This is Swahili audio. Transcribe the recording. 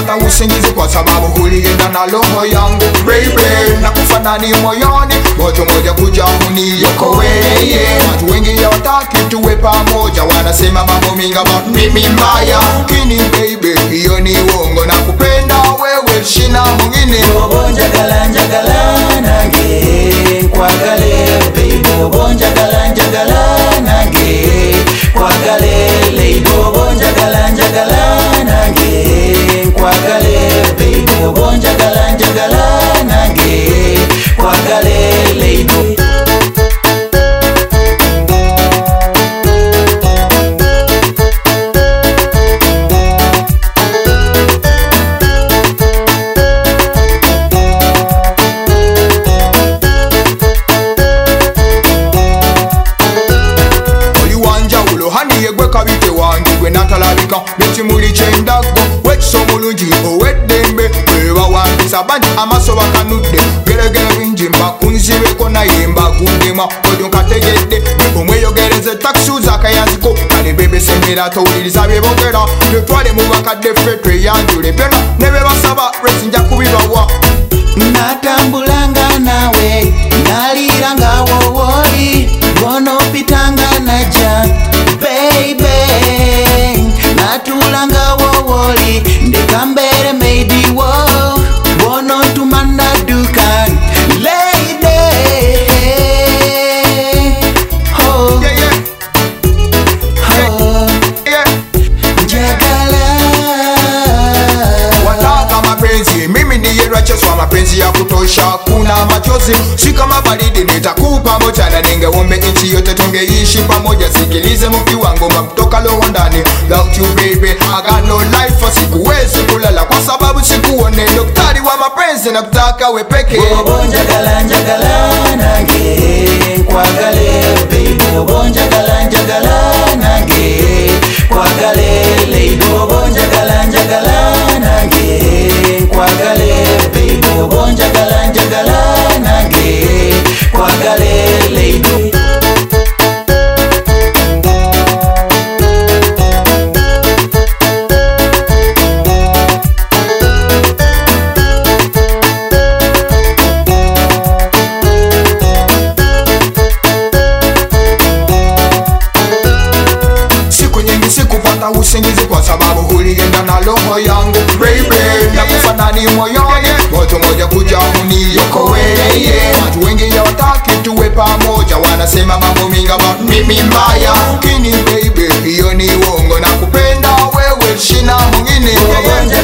kupata usingizi kwa sababu hulienda na roho yangu baby. Na kufanani moyoni moto moja kuja uniokoe. Watu wengi hawataki tuwe pamoja, wanasema mambo mingi about mimi mbaya. Kini baby hiyo ni uongo, na kupenda wewe shina mwingine. Bobo njagala njagala nange kwagale baby. Bobo njagala njagala nange kwagale lady. Bobo njagala njagala nange kwagale baby. Bobo njagala njagala nange kwagale lady. Kabite wangi gwe natalabika beti muli chendago wekiso mulungi owedembe weba wambisa banji amaso bakanudde geregere bingi mbakunzibeko naye mbagundema ojo nkategedde omweyogereze taxi zakayanziko kale bebe sembera towuliriza byebogera twetwale mu bakadde ffe tweyanjule byonna ne bebasaba lwesi nja kubibawa. Natambulanga nawe naliranga wowoli bonopitanga naja baby. Natulanga wowoli ndekambere maybe wo bono tumanda dukan lady. Oh yeah, yeah. Oh yeah. Njagala wataka mapenzi mimi ndiye Rachel wa mapenzi ya kutosha, kuna machozi si kama baridi nitakupa moja na ningeombe nchi yote tungeishi pamoja. Sikilize mki wangu mtoka roho ndani love you baby I got no life for sikuwezi kulala kwa sababu sikuone daktari wa mapenzi na kutaka we peke. Bobo njagala njagala nange kwagale baby. Bobo njagala njagala nange kwagale lady. Bobo njagala njagala nange kwagale baby. Bobo njagala njagala nange kwagale lady. Sikupata usingizi kwa sababu hulienda na roho yangu baby. Na kufanani moyoni moto moja kuja uniokoe. Watu wengi hawataki tuwe pamoja, wanasema mambo mingi about mimi mbaya. Kini baby hiyo ni uongo, na kupenda wewe shina mwingine.